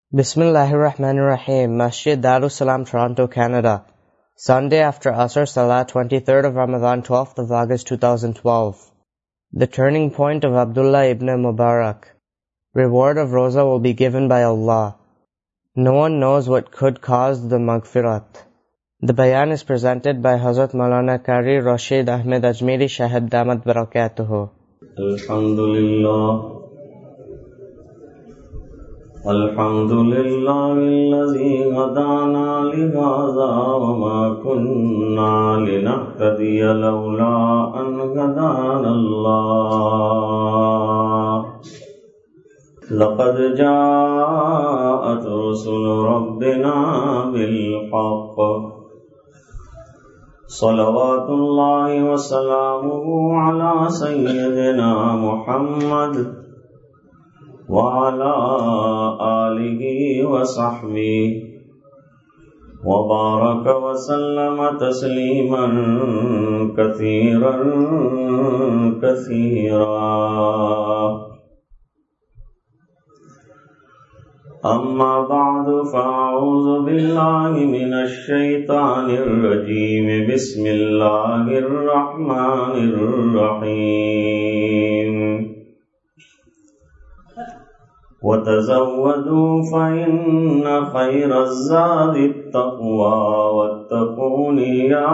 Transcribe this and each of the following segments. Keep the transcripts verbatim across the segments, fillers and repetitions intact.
Bismillahir Rahmanir Rahim. Masjid Darus Salam, Toronto, Canada. Sunday after Asr Salah, twenty-third of Ramadan, twelfth of August two thousand twelve. The turning point of Abdullah ibn Mubarak. Reward of Roza will be given by Allah. No one knows what could cause the maghfirat. The bayan is presented by Hazrat Maulana Qari Rashid Ahmed Ajmeri Shahid Damat Barakatuhu. Alhamdulillah. الحمد لله الذي هدانا لهذا وما كنا لنهتدي لولا أن هدانا الله لقد جاءت رسل ربنا بالحق صلوات الله وسلامه على سيدنا محمد وعلى آله وصحبه وبارك وسلم تسليما كثيرا كثيرا. أما بعد فأعوذ بالله من الشيطان الرجيم. بسم الله الرحمن الرحيم. وتزودوا فإن خير الزاد التقوى واتقون يا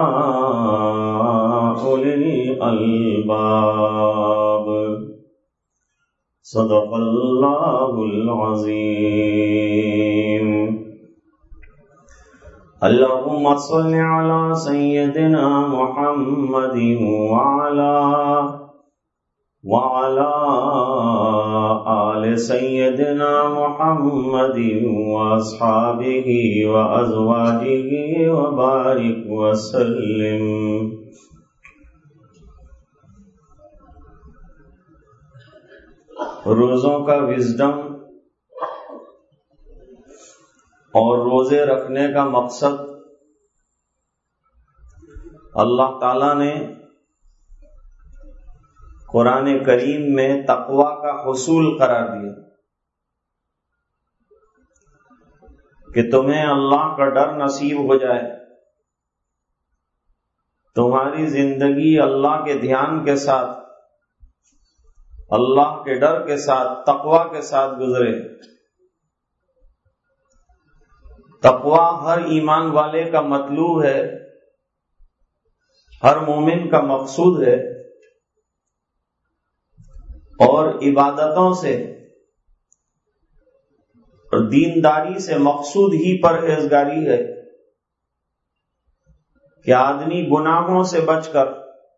أولي الألباب. صدق الله العظيم. اللهم صل على سيدنا محمد وعلى وعلى آل سيدنا محمد وأصحابه وأزواجه وبارك وسلم. روزوں کا وزڈم اور روزے رکھنے کا مقصد اللہ تعالی نے قرآن کریم میں تقوی کا حصول قرار دیا کہ تمہیں اللہ کا ڈر نصیب ہو جائے، تمہاری زندگی اللہ کے دھیان کے ساتھ، اللہ کے ڈر کے ساتھ، تقوی کے ساتھ گزرے. تقوی ہر ایمان والے کا مطلوب ہے، ہر مومن کا مقصود ہے، اور عبادتوں سے اور دینداری سے مقصود ہی پرہیزگاری ہے کہ آدمی گناہوں سے بچ کر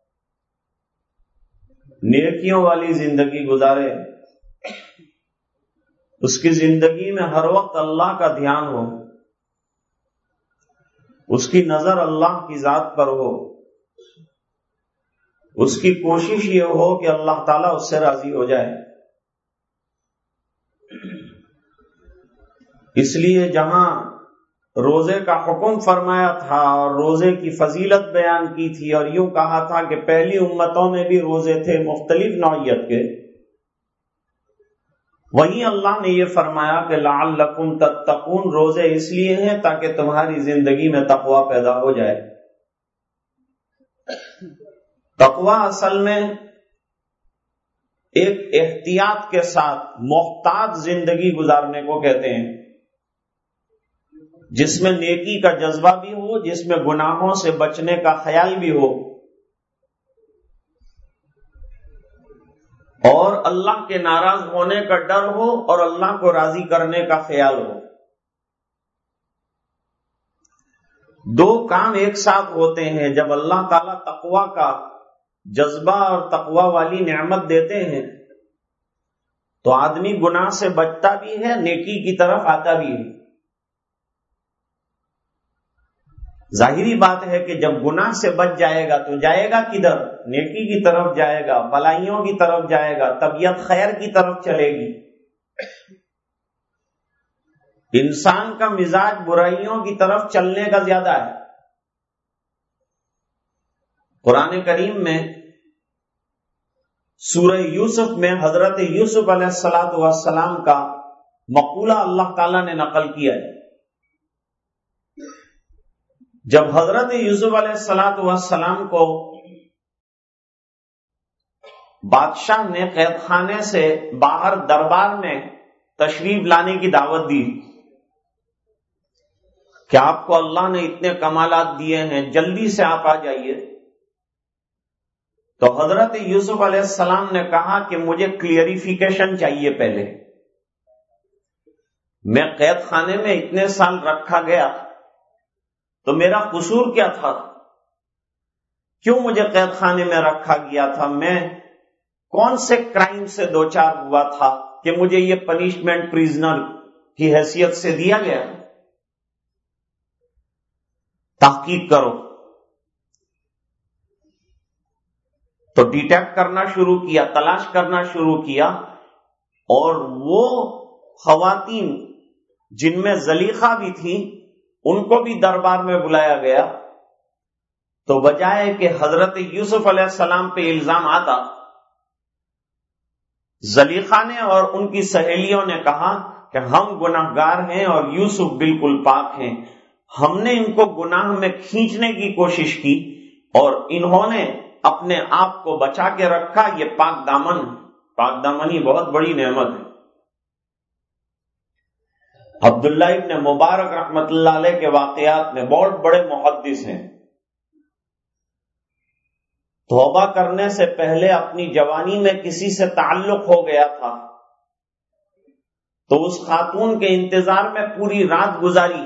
نیکیوں والی زندگی گزارے، اس کی زندگی میں ہر وقت اللہ کا دھیان ہو، اس کی نظر اللہ کی ذات پر ہو، اس کی کوشش یہ ہو کہ اللہ تعالیٰ اس سے راضی ہو جائے. اس لیے جہاں روزے کا حکم فرمایا تھا اور روزے کی فضیلت بیان کی تھی اور یوں کہا تھا کہ پہلی امتوں میں بھی روزے تھے مختلف نوعیت کے، وہیں اللہ نے یہ فرمایا کہ لعلکم تتقون، روزے اس لیے ہیں تاکہ تمہاری زندگی میں تقوی پیدا ہو جائے. تقوی اصل میں ایک احتیاط کے ساتھ محتاط زندگی گزارنے کو کہتے ہیں، جس میں نیکی کا جذبہ بھی ہو، جس میں گناہوں سے بچنے کا خیال بھی ہو، اور اللہ کے ناراض ہونے کا ڈر ہو اور اللہ کو راضی کرنے کا خیال ہو. دو کام ایک ساتھ ہوتے ہیں. جب اللہ تعالیٰ تقوی کا جذبہ اور تقوی والی نعمت دیتے ہیں تو آدمی گناہ سے بچتا بھی ہے، نیکی کی طرف آتا بھی ہے. ظاہری بات ہے کہ جب گناہ سے بچ جائے گا تو جائے گا کدھر؟ نیکی کی طرف جائے گا، بلائیوں کی طرف جائے گا، طبیعت خیر کی طرف چلے گی. انسان کا مزاج برائیوں کی طرف چلنے کا زیادہ ہے. قرآن کریم میں سورہ یوسف میں حضرت یوسف علیہ السلام کا مقولہ اللہ تعالیٰ نے نقل کیا ہے. جب حضرت یوسف علیہ الصلوۃ والسلام کو بادشاہ نے قید خانے سے باہر دربار میں تشریف لانے کی دعوت دی کہ آپ کو اللہ نے اتنے کمالات دیے ہیں، جلدی سے آپ آ جائیے، تو حضرت یوسف علیہ السلام نے کہا کہ مجھے کلیئریفیکیشن چاہیے. پہلے میں قید خانے میں اتنے سال رکھا گیا تو میرا قصور کیا تھا؟ کیوں مجھے قید خانے میں رکھا گیا تھا؟ میں کون سے کرائم سے دوچار ہوا تھا کہ مجھے یہ پنشمنٹ پریزنر کی حیثیت سے دیا گیا؟ تحقیق کرو. تو ڈیٹیکٹ کرنا شروع کیا، تلاش کرنا شروع کیا، اور وہ خواتین جن میں زلیخا بھی تھی ان کو بھی دربار میں بلایا گیا. تو بجائے کہ حضرت یوسف علیہ السلام پہ الزام آتا، زلیخا نے اور ان کی سہیلیوں نے کہا کہ ہم گناہگار ہیں اور یوسف بالکل پاک ہیں. ہم نے ان کو گناہ میں کھینچنے کی کوشش کی اور انہوں نے اپنے آپ کو بچا کے رکھا. یہ پاک دامن پاک دامنی بہت بڑی نعمت ہے. عبداللہ ابن مبارک رحمت اللہ علیہ کے واقعات میں بہت بڑے محدث ہیں. توبہ کرنے سے پہلے اپنی جوانی میں کسی سے تعلق ہو گیا تھا تو اس خاتون کے انتظار میں پوری رات گزاری،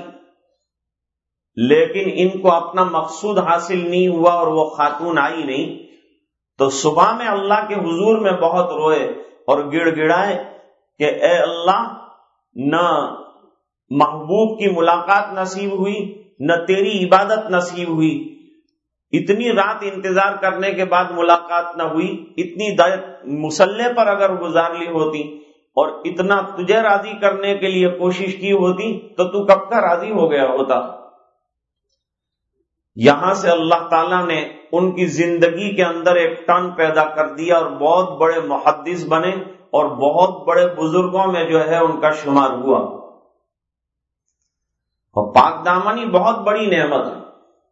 لیکن ان کو اپنا مقصود حاصل نہیں ہوا اور وہ خاتون آئی نہیں. تو صبح میں اللہ کے حضور میں بہت روئے اور گڑ گڑائے کہ اے اللہ، نہ محبوب کی ملاقات نصیب ہوئی، نہ تیری عبادت نصیب ہوئی. اتنی رات انتظار کرنے کے بعد ملاقات نہ ہوئی. اتنی دیر مسلح پر اگر گزار لی ہوتی اور اتنا تجھے راضی کرنے کے لیے کوشش کی ہوتی تو تو کب کا راضی ہو گیا ہوتا. یہاں سے اللہ تعالیٰ نے ان کی زندگی کے اندر ایک ٹن پیدا کر دیا اور بہت بڑے محدث بنے اور بہت بڑے بزرگوں میں جو ہے ان کا شمار ہوا. اور پاک دامنی بہت بڑی نعمت ہے.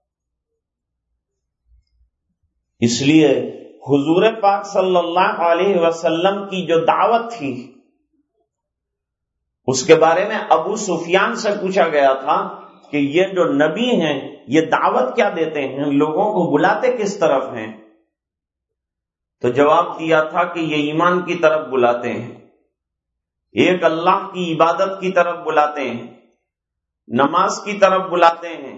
اس لیے حضور پاک صلی اللہ علیہ وسلم کی جو دعوت تھی اس کے بارے میں ابو سفیان سے پوچھا گیا تھا کہ یہ جو نبی ہیں یہ دعوت کیا دیتے ہیں، لوگوں کو بلاتے کس طرف ہیں؟ تو جواب دیا تھا کہ یہ ایمان کی طرف بلاتے ہیں، ایک اللہ کی عبادت کی طرف بلاتے ہیں، نماز کی طرف بلاتے ہیں،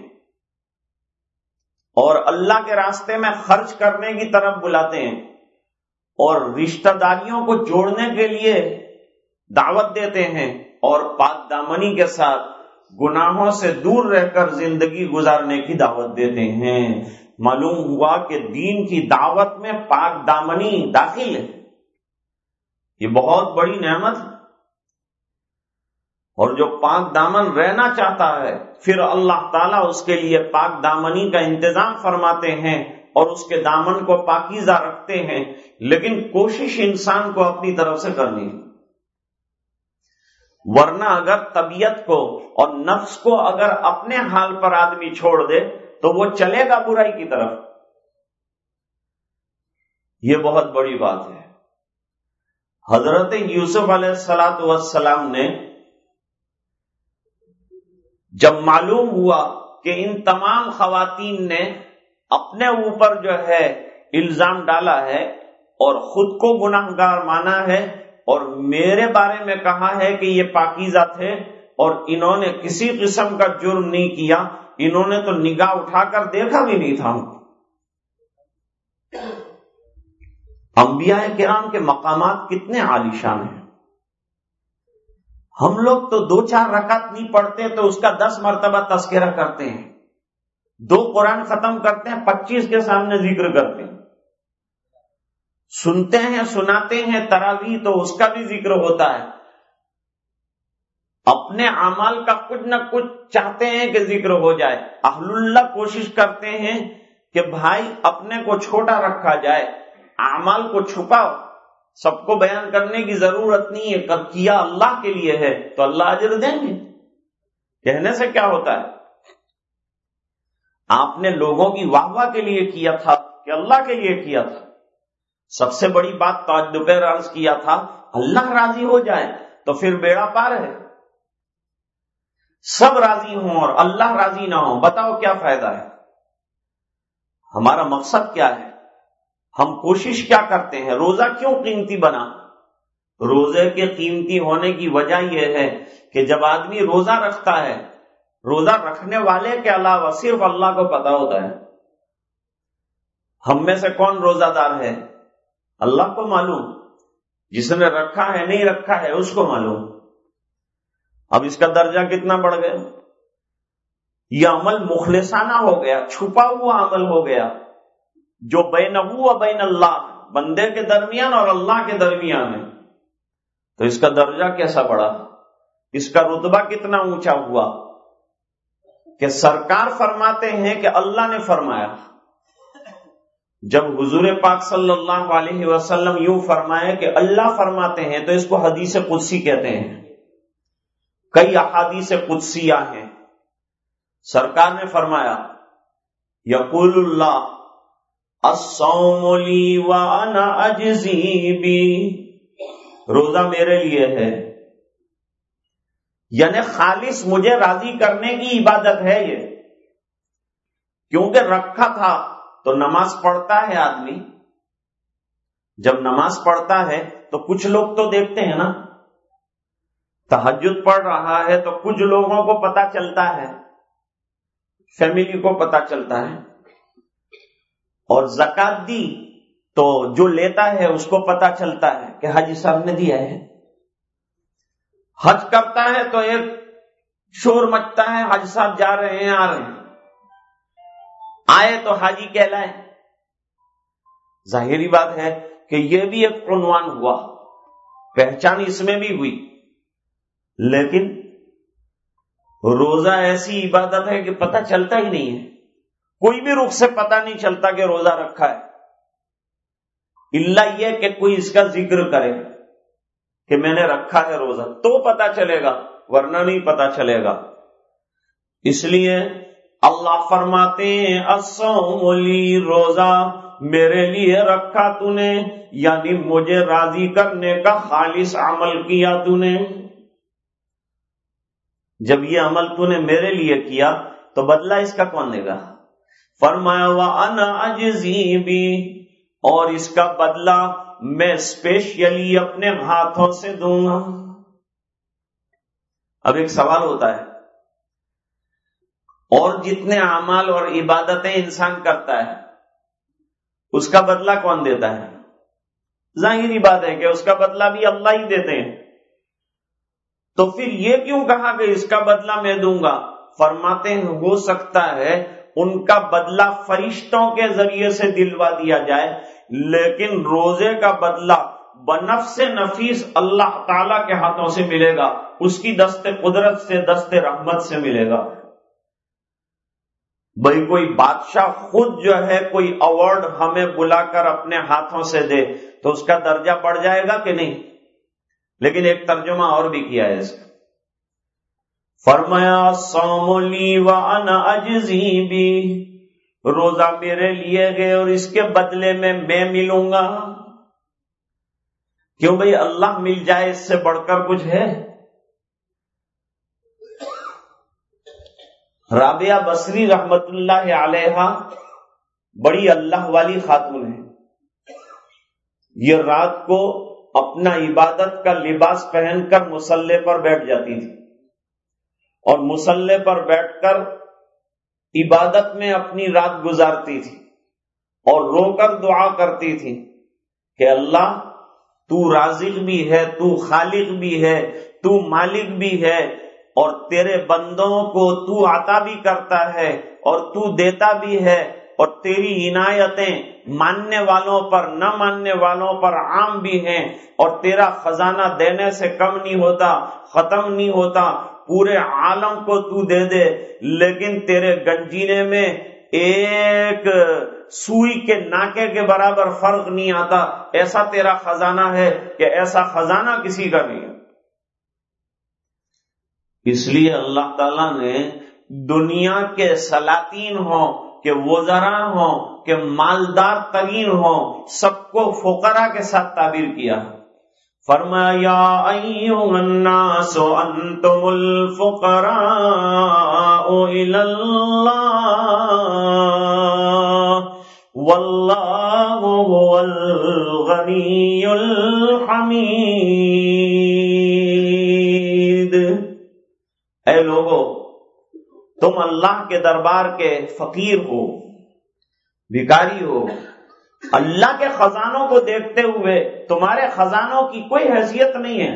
اور اللہ کے راستے میں خرچ کرنے کی طرف بلاتے ہیں، اور رشتہ داریوں کو جوڑنے کے لیے دعوت دیتے ہیں، اور پاک دامنی کے ساتھ گناہوں سے دور رہ کر زندگی گزارنے کی دعوت دیتے ہیں. معلوم ہوا کہ دین کی دعوت میں پاک دامنی داخل ہے. یہ بہت بڑی نعمت ہے. اور جو پاک دامن رہنا چاہتا ہے پھر اللہ تعالیٰ اس کے لیے پاک دامنی کا انتظام فرماتے ہیں اور اس کے دامن کو پاکیزہ رکھتے ہیں، لیکن کوشش انسان کو اپنی طرف سے کرنی ہے. ورنہ اگر طبیعت کو اور نفس کو اگر اپنے حال پر آدمی چھوڑ دے تو وہ چلے گا برائی کی طرف. یہ بہت بڑی بات ہے. حضرت یوسف علیہ الصلوۃ والسلام نے جب معلوم ہوا کہ ان تمام خواتین نے اپنے اوپر جو ہے الزام ڈالا ہے اور خود کو گناہگار مانا ہے اور میرے بارے میں کہا ہے کہ یہ پاکیزہ تھے اور انہوں نے کسی قسم کا جرم نہیں کیا، انہوں نے تو نگاہ اٹھا کر دیکھا بھی نہیں تھا. انبیاء کرام کے مقامات کتنے عالیشان ہیں. ہم لوگ تو دو چار رکعت نہیں پڑھتے تو اس کا دس مرتبہ تذکرہ کرتے ہیں، دو قرآن ختم کرتے ہیں پچیس کے سامنے ذکر کرتے ہیں، سنتے ہیں سناتے ہیں تراویح تو اس کا بھی ذکر ہوتا ہے. اپنے اعمال کا کچھ نہ کچھ چاہتے ہیں کہ ذکر ہو جائے. اہل اللہ کوشش کرتے ہیں کہ بھائی اپنے کو چھوٹا رکھا جائے، اعمال کو چھپاؤ سب کو بیان کرنے کی ضرورت نہیں ہے، کیا اللہ کے لیے ہے تو اللہ اجر دیں گے. کہنے سے کیا ہوتا ہے؟ آپ نے لوگوں کی واہ واہ کے لیے کیا تھا کہ اللہ کے لیے کیا تھا؟ سب سے بڑی بات تو آج دوپہر عرض کیا تھا، اللہ راضی ہو جائے تو پھر بیڑا پار ہے. سب راضی ہوں اور اللہ راضی نہ ہوں، بتاؤ کیا فائدہ ہے؟ ہمارا مقصد کیا ہے؟ ہم کوشش کیا کرتے ہیں؟ روزہ کیوں قیمتی بنا؟ روزے کے قیمتی ہونے کی وجہ یہ ہے کہ جب آدمی روزہ رکھتا ہے، روزہ رکھنے والے کے علاوہ صرف اللہ کو پتا ہوتا ہے. ہم میں سے کون روزہ دار ہے؟ اللہ کو معلوم. جس نے رکھا ہے نہیں رکھا ہے اس کو معلوم. اب اس کا درجہ کتنا بڑھ گیا؟ یہ عمل مخلصانہ ہو گیا، چھپا ہوا عمل ہو گیا، جو بینہ و بین اللہ، بندے کے درمیان اور اللہ کے درمیان ہے. تو اس کا درجہ کیسا بڑھا؟ اس کا رتبہ کتنا اونچا ہوا کہ سرکار فرماتے ہیں کہ اللہ نے فرمایا. جب حضور پاک صلی اللہ علیہ وسلم یوں فرمائے کہ اللہ فرماتے ہیں تو اس کو حدیث قدسی کہتے ہیں. کئی احادیث قدسیہ ہیں. سرکار نے فرمایا یقول اللہ الصوم لی وانا اجزی بی، روزہ میرے لیے ہے، یعنی خالص مجھے راضی کرنے کی عبادت ہے یہ. کیونکہ رکھا تھا تو نماز پڑھتا ہے آدمی، جب نماز پڑھتا ہے تو کچھ لوگ تو دیکھتے ہیں نا، تہجد پڑھ رہا ہے تو کچھ لوگوں کو پتا چلتا ہے، فیملی کو پتا چلتا ہے. اور زکات دی تو جو لیتا ہے اس کو پتا چلتا ہے کہ حاجی صاحب نے دیا ہے. حج کرتا ہے تو ایک شور مچتا ہے، حاجی صاحب جا رہے ہیں آ رہے ہیں، آئے تو حاجی کہلائے. ظاہری بات ہے کہ یہ بھی ایک عنوان ہوا، پہچان اس میں بھی ہوئی. لیکن روزہ ایسی عبادت ہے کہ پتہ چلتا ہی نہیں ہے، کوئی بھی رخ سے پتہ نہیں چلتا کہ روزہ رکھا ہے، الا یہ کہ کوئی اس کا ذکر کرے کہ میں نے رکھا ہے روزہ تو پتہ چلے گا، ورنہ نہیں پتہ چلے گا. اس لیے اللہ فرماتے ہیں الصوم لی، روزہ میرے لیے رکھا تو نے، یعنی مجھے راضی کرنے کا خالص عمل کیا تو نے. جب یہ عمل تو نے میرے لیے کیا تو بدلہ اس کا کون دے گا؟ فرمایا وَأَنَا أَجْزِي بِهِ، اور اس کا بدلہ میں اسپیشلی اپنے ہاتھوں سے دوں گا. اب ایک سوال ہوتا ہے، اور جتنے اعمال اور عبادتیں انسان کرتا ہے اس کا بدلہ کون دیتا ہے؟ ظاہری بات ہے کہ اس کا بدلہ بھی اللہ ہی دیتے ہیں. تو پھر یہ کیوں کہا کہ اس کا بدلہ میں دوں گا؟ فرماتے ہیں ہو سکتا ہے ان کا بدلہ فرشتوں کے ذریعے سے دلوا دیا جائے، لیکن روزے کا بدلہ بنفس نفیس اللہ تعالی کے ہاتھوں سے ملے گا، اس کی دست قدرت سے، دست رحمت سے ملے گا. بھئی کوئی بادشاہ خود جو ہے کوئی ایوارڈ ہمیں بلا کر اپنے ہاتھوں سے دے تو اس کا درجہ بڑھ جائے گا کہ نہیں؟ لیکن ایک ترجمہ اور بھی کیا ہے اس کا. فرمایا الصوم لی وانا اجزی بی، روزہ میرے لیے گئے اور اس کے بدلے میں میں ملوں گا. کیوں بھئی اللہ مل جائے اس سے بڑھ کر کچھ ہے؟ رابعہ بصری رحمت اللہ علیہا بڑی اللہ والی خاتون ہے. یہ رات کو اپنا عبادت کا لباس پہن کر مصلی پر بیٹھ جاتی تھی اور مصلی پر بیٹھ کر عبادت میں اپنی رات گزارتی تھی اور رو کر دعا کرتی تھی کہ اللہ تو رازق بھی ہے، تو خالق بھی ہے، تو مالک بھی ہے، اور تیرے بندوں کو تو عطا بھی کرتا ہے اور تو دیتا بھی ہے، اور تیری عنایتیں ماننے والوں پر نہ ماننے والوں پر عام بھی ہیں، اور تیرا خزانہ دینے سے کم نہیں ہوتا، ختم نہیں ہوتا، پورے عالم کو تو دے دے، لیکن تیرے گنجینے میں ایک سوئی کے ناکے کے برابر فرق نہیں آتا، ایسا تیرا خزانہ ہے کہ ایسا خزانہ کسی کا نہیں ہے۔ اس لیے اللہ تعالیٰ نے دنیا کے سلاطین ہوں کہ وزراء ہوں کہ مالدار ترین ہوں، سب کو فقراء کے ساتھ تعبیر کیا۔ فرمایا یا ایھا الناس انتم الفقراء الی اللہ واللہ هو الغنی الحمید۔ اے لوگو، تم اللہ کے دربار کے فقیر ہو، بھکاری ہو، اللہ کے خزانوں کو دیکھتے ہوئے تمہارے خزانوں کی کوئی حیثیت نہیں ہے۔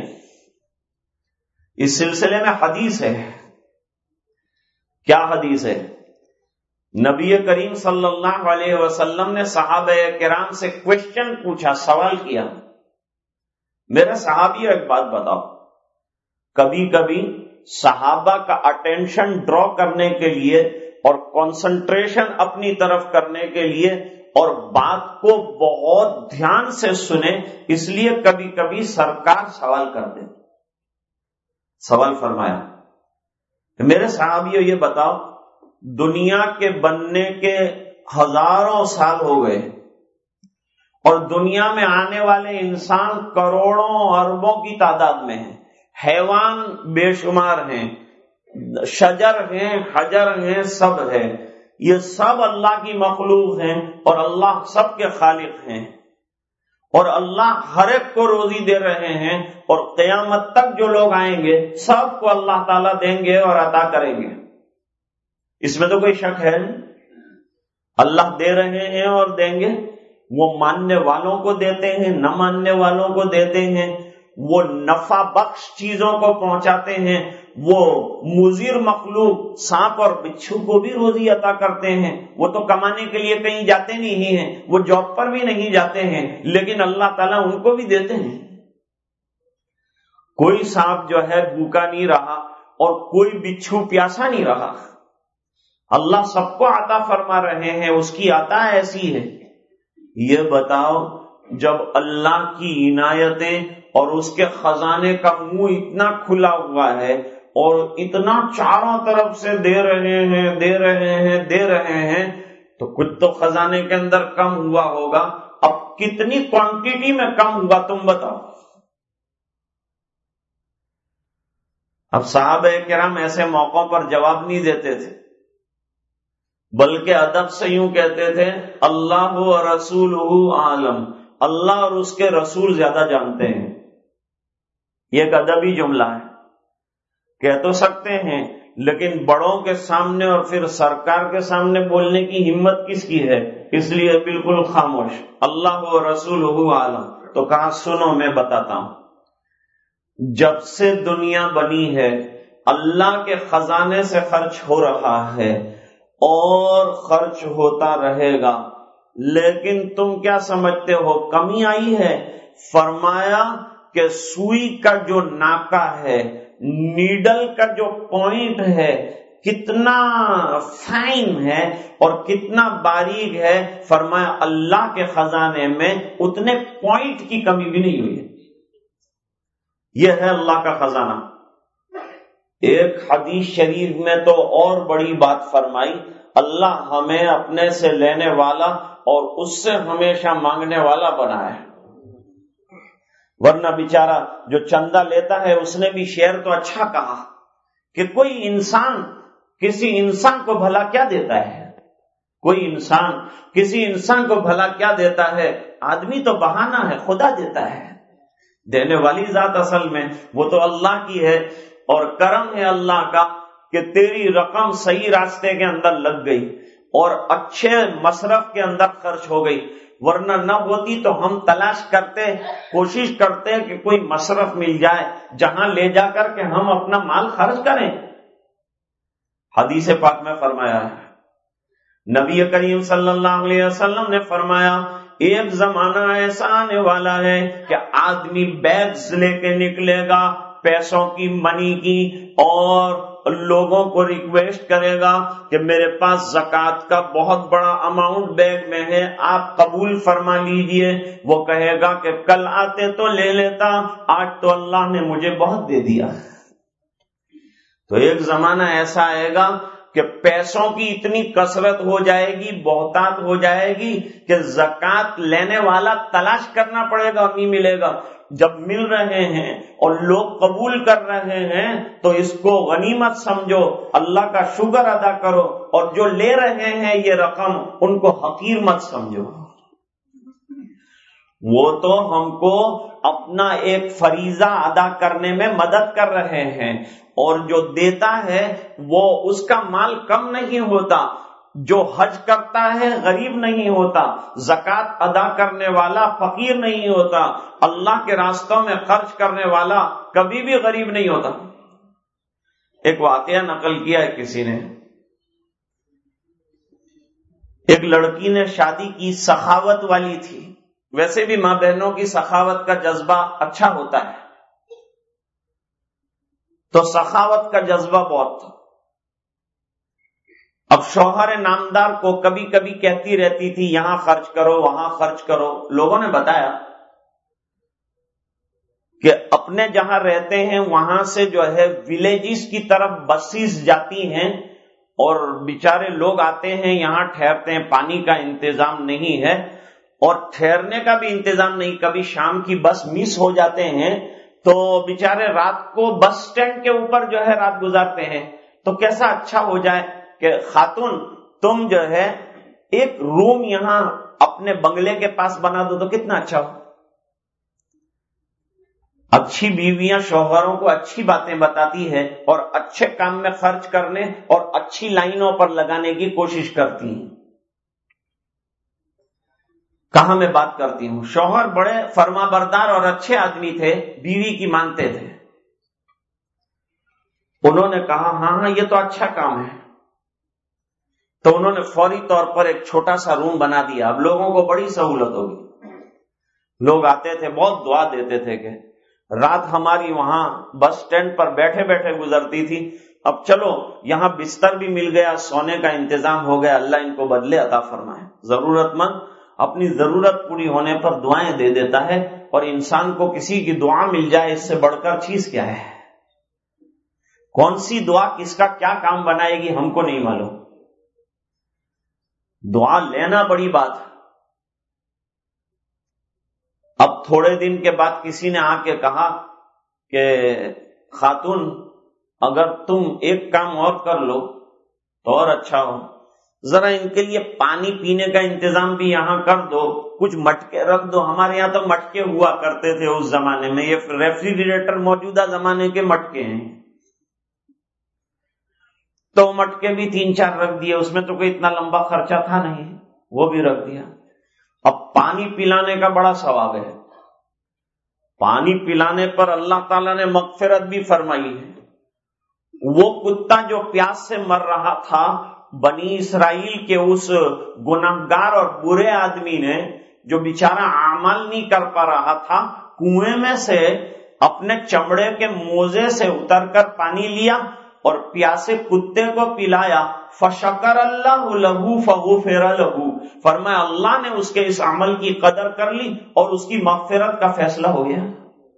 اس سلسلے میں حدیث ہے۔ کیا حدیث ہے؟ نبی کریم صلی اللہ علیہ وسلم نے صحابہ کرام سے کوشچن پوچھا، سوال کیا، میرے صحابی ایک بات بتاؤ، کبھی کبھی صحابہ کا اٹینشن ڈرا کرنے کے لیے اور کنسنٹریشن اپنی طرف کرنے کے لیے اور بات کو بہت دھیان سے سنیں، اس لیے کبھی کبھی سرکار سوال کرتے۔ سوال فرمایا کہ میرے صحابیوں یہ بتاؤ، دنیا کے بننے کے ہزاروں سال ہو گئے اور دنیا میں آنے والے انسان کروڑوں اربوں کی تعداد میں ہیں، حیوان بے شمار ہیں، شجر ہیں، حجر ہیں، سب ہے، یہ سب اللہ کی مخلوق ہیں اور اللہ سب کے خالق ہیں، اور اللہ ہر ایک کو روزی دے رہے ہیں، اور قیامت تک جو لوگ آئیں گے سب کو اللہ تعالیٰ دیں گے اور عطا کریں گے۔ اس میں تو کوئی شک ہے نہیں، اللہ دے رہے ہیں اور دیں گے، وہ ماننے والوں کو دیتے ہیں، نہ ماننے والوں کو دیتے ہیں، وہ نفع بخش چیزوں کو پہنچاتے ہیں، وہ مضر مخلوق سانپ اور بچھو کو بھی روزی عطا کرتے ہیں، وہ تو کمانے کے لیے کہیں جاتے نہیں ہیں، وہ جاب پر بھی نہیں جاتے ہیں، لیکن اللہ تعالیٰ ان کو بھی دیتے ہیں۔ کوئی سانپ جو ہے بھوکا نہیں رہا اور کوئی بچھو پیاسا نہیں رہا، اللہ سب کو عطا فرما رہے ہیں، اس کی عطا ایسی ہے۔ یہ بتاؤ، جب اللہ کی عنایتیں اور اس کے خزانے کا منہ اتنا کھلا ہوا ہے اور اتنا چاروں طرف سے دے رہے ہیں دے رہے ہیں دے رہے ہیں تو کچھ تو خزانے کے اندر کم ہوا ہوگا، اب کتنی کوانٹیٹی میں کم ہوا تم بتاؤ۔ اب صحابہ کرام ایسے موقعوں پر جواب نہیں دیتے تھے، بلکہ ادب سے یوں کہتے تھے، اللہ و رسولہ عالم، اللہ اور اس کے رسول زیادہ جانتے ہیں۔ یہ ایک ادبی جملہ ہے، کہہ تو سکتے ہیں لیکن بڑوں کے سامنے اور پھر سرکار کے سامنے بولنے کی ہمت کس کی ہے، اس لیے بالکل خاموش، اللہ و رسولہ عالم۔ تو کہا سنو میں بتاتا ہوں، جب سے دنیا بنی ہے اللہ کے خزانے سے خرچ ہو رہا ہے اور خرچ ہوتا رہے گا، لیکن تم کیا سمجھتے ہو کمی آئی ہے؟ فرمایا کہ سوئی کا جو ناکا ہے، نیڈل کا جو پوائنٹ ہے، کتنا فائن ہے اور کتنا باریک ہے، فرمایا اللہ کے خزانے میں اتنے پوائنٹ کی کمی بھی نہیں ہوئی ہے۔ یہ ہے اللہ کا خزانہ۔ ایک حدیث شریف میں تو اور بڑی بات فرمائی، اللہ ہمیں اپنے سے لینے والا اور اس سے ہمیشہ مانگنے والا بنا ہے، ورنہ بیچارہ جو چندہ لیتا ہے اس نے بھی شعر تو اچھا کہا کہ کوئی انسان کسی انسان کو بھلا کیا دیتا ہے، کوئی انسان کسی انسان کو بھلا کیا دیتا ہے، آدمی تو بہانہ ہے، خدا دیتا ہے، دینے والی ذات اصل میں وہ تو اللہ کی ہے، اور کرم ہے اللہ کا کہ تیری رقم صحیح راستے کے اندر لگ گئی اور اچھے مصرف کے اندر خرچ ہو گئی، ورنہ نہ ہوتی تو ہم تلاش کرتے، کوشش کرتے کہ کوئی مصرف مل جائے جہاں لے جا کر کے ہم اپنا مال خرچ کریں۔ حدیث پاک میں فرمایا ہے، نبی کریم صلی اللہ علیہ وسلم نے فرمایا، ایک زمانہ ایسا آنے والا ہے کہ آدمی بیگز لے کے نکلے گا، پیسوں کی، منی کی، اور لوگوں کو ریکویسٹ کرے گا کہ میرے پاس زکوٰۃ کا بہت بڑا اماؤنٹ بیگ میں ہے، آپ قبول فرما لیجئے، وہ کہے گا کہ کل آتے تو لے لیتا، آج تو اللہ نے مجھے بہت دے دیا۔ تو ایک زمانہ ایسا آئے گا کہ پیسوں کی اتنی کثرت ہو جائے گی، بہتات ہو جائے گی کہ زکوٰۃ لینے والا تلاش کرنا پڑے گا، نہیں ملے گا۔ جب مل رہے ہیں اور لوگ قبول کر رہے ہیں تو اس کو غنیمت سمجھو، اللہ کا شکر ادا کرو، اور جو لے رہے ہیں یہ رقم ان کو حقیر مت سمجھو۔ وہ تو ہم کو اپنا ایک فریضہ ادا کرنے میں مدد کر رہے ہیں، اور جو دیتا ہے وہ اس کا مال کم نہیں ہوتا، جو حج کرتا ہے غریب نہیں ہوتا، زکوٰۃ ادا کرنے والا فقیر نہیں ہوتا، اللہ کے راستوں میں خرچ کرنے والا کبھی بھی غریب نہیں ہوتا۔ ایک واقعہ نقل کیا ہے کسی نے، ایک لڑکی نے شادی کی، سخاوت والی تھی، ویسے بھی ماں بہنوں کی سخاوت کا جذبہ اچھا ہوتا ہے، تو سخاوت کا جذبہ بہت تھا۔ اب شوہر نامدار کو کبھی کبھی کہتی رہتی تھی یہاں خرچ کرو، وہاں خرچ کرو۔ لوگوں نے بتایا کہ اپنے جہاں رہتے ہیں وہاں سے جو ہے ولیجز کی طرف بسیز جاتی ہیں، اور بیچارے لوگ آتے ہیں یہاں ٹھہرتے ہیں، پانی کا انتظام نہیں ہے اور ٹھہرنے کا بھی انتظام نہیں، کبھی شام کی بس مس ہو جاتے ہیں تو بیچارے رات کو بس سٹینڈ کے اوپر جو ہے رات گزارتے ہیں۔ تو کیسا اچھا ہو جائے کہ خاتون تم جو ہے ایک روم یہاں اپنے بنگلے کے پاس بنا دو تو کتنا اچھا ہو۔ اچھی بیویاں شوہروں کو اچھی باتیں بتاتی ہے اور اچھے کام میں خرچ کرنے اور اچھی لائنوں پر لگانے کی کوشش کرتی ہیں۔ کہاں میں بات کرتی ہوں، شوہر بڑے فرما بردار اور اچھے آدمی تھے، بیوی کی مانتے تھے۔ انہوں نے کہا ہاں ہاں یہ تو اچھا کام ہے، تو انہوں نے فوری طور پر ایک چھوٹا سا روم بنا دیا۔ اب لوگوں کو بڑی سہولت ہوگی، لوگ آتے تھے بہت دعا دیتے تھے کہ رات ہماری وہاں بس سٹینڈ پر بیٹھے بیٹھے گزرتی تھی، اب چلو یہاں بستر بھی مل گیا، سونے کا انتظام ہو گیا، اللہ ان کو بدلے عطا فرمائے۔ ضرورت مند اپنی ضرورت پوری ہونے پر دعائیں دے دیتا ہے، اور انسان کو کسی کی دعا مل جائے اس سے بڑھ کر چیز کیا ہے؟ کون سی دعا کس کا کیا کام بنائے گی ہم کو نہیں معلوم۔ دعا لینا بڑی بات ہے۔ اب تھوڑے دن کے بعد کسی نے آ کے کہا کہ خاتون اگر تم ایک کام اور کر لو تو اور اچھا ہو، ذرا ان کے لیے پانی پینے کا انتظام بھی یہاں کر دو، کچھ مٹکے رکھ دو۔ ہمارے یہاں تو مٹکے ہوا کرتے تھے اس زمانے میں، یہ ریفریجریٹر موجودہ زمانے کے مٹکے ہیں، تو مٹکے بھی تین چار رکھ دیے، اس میں تو کوئی اتنا لمبا خرچہ تھا نہیں، وہ بھی رکھ دیا۔ اب پانی پلانے کا بڑا ثواب ہے، پانی پلانے پر اللہ تعالیٰ نے مغفرت بھی فرمائی ہے۔ وہ کتا جو پیاس سے مر رہا تھا، بنی اسرائیل کے اس گنہگار اور برے آدمی نے جو بیچارہ اعمال نہیں کر پا رہا تھا، کنویں میں سے اپنے چمڑے کے موزے سے اتر کر پانی لیا اور پیاسے کتے کو پلایا، فشکر اللہ لہو فغفر لہو، فرمایا اللہ نے اس کے اس عمل کی قدر کر لی اور اس کی مغفرت کا فیصلہ ہو گیا۔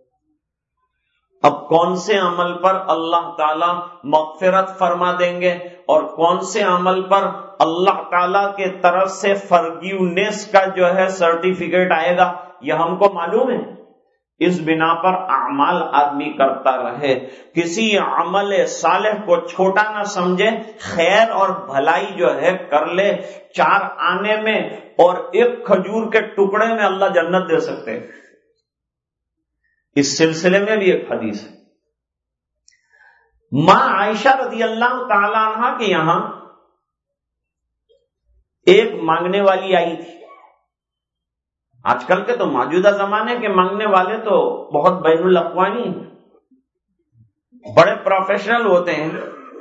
اب کون سے عمل پر اللہ تعالیٰ مغفرت فرما دیں گے اور کون سے عمل پر اللہ تعالیٰ کے طرف سے فرگیونیس کا جو ہے سرٹیفکیٹ آئے گا، یہ ہم کو معلوم ہے۔ اس بنا پر اعمال آدمی کرتا رہے، کسی عمل صالح کو چھوٹا نہ سمجھے، خیر اور بھلائی جو ہے کر لے، چار آنے میں اور ایک کھجور کے ٹکڑے میں اللہ جنت دے سکتے ہیں۔ اس سلسلے میں بھی ایک حدیث ہے، ماں عائشہ رضی اللہ تعالی عنہ کے یہاں ایک مانگنے والی آئی تھی۔ آج کل کے تو موجودہ زمانے کے مانگنے والے تو بہت بین الاقوامی ہیں، بڑے پروفیشنل ہوتے ہیں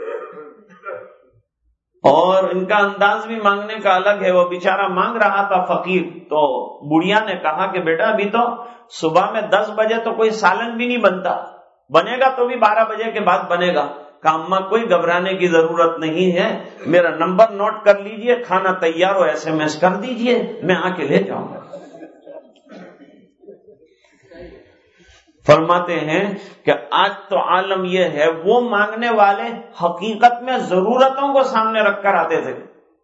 اور ان کا انداز بھی مانگنے کا الگ ہے۔ وہ بیچارہ مانگ رہا تھا فقیر، تو بڑھیا نے کہا کہ بیٹا ابھی تو صبح میں دس بجے تو کوئی سالن بھی نہیں بنتا، بنے گا تو بھی بارہ بجے کے بعد بنے گا. کہ اماں کوئی گھبرانے کی ضرورت نہیں ہے, میرا نمبر نوٹ کر لیجئے, کھانا تیار ہو ایس ایم ایس کر دیجئے, میں آ کے لے جاؤں گا. فرماتے ہیں کہ آج تو عالم یہ ہے, وہ مانگنے والے حقیقت میں ضرورتوں کو سامنے رکھ کر آتے تھے.